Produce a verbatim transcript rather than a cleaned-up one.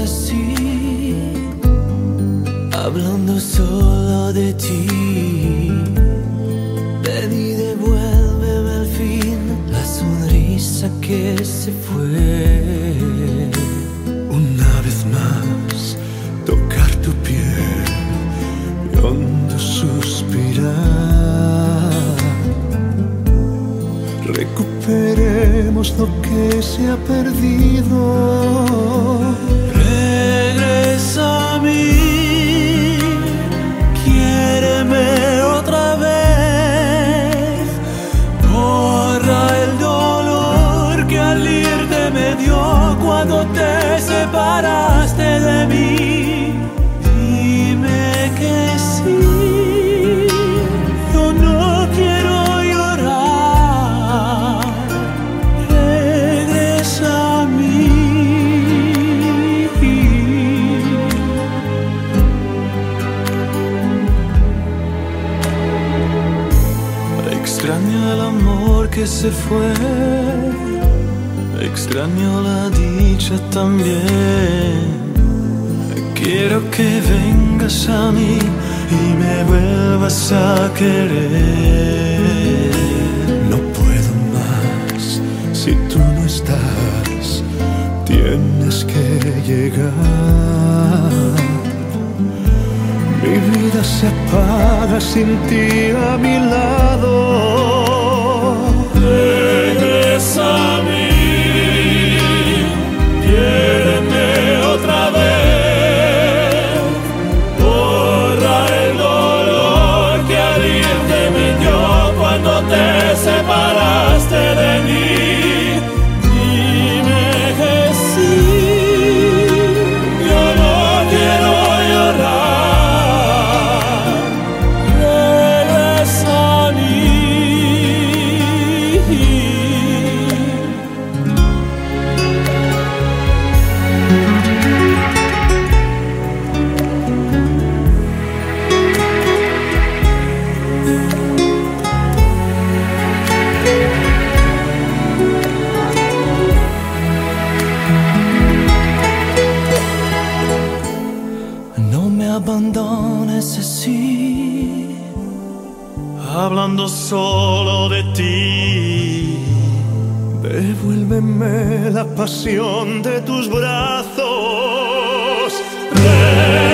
así, hablando solo de ti. Ven y devuélveme al fin la sonrisa que se fue. Una vez más, tocar tu piel y hondo suspirar. Recuperemos lo que se ha perdido. Regresa a mí, quiéreme otra vez. Borra el dolor que al irte me dio cuando te separaste de mí. Dime que sí, yo no quiero llorar. Regresa a mí. Extraño el amor que se fue, extraño la dicha también. Quiero que vengas a mí y me vuelvas a querer. No puedo más si tú no estás, tienes que llegar. Mi vida se apaga sin ti a mi lado. Regresa a mí, quiéreme otra vez. Borra el dolor que al irte me dio cuando te separaste de mí. Dime que sí, yo no quiero llorar. Regresa a mí. No me abandones así, hablando solo de ti. Devuélveme la pasión de tus brazos. Ven.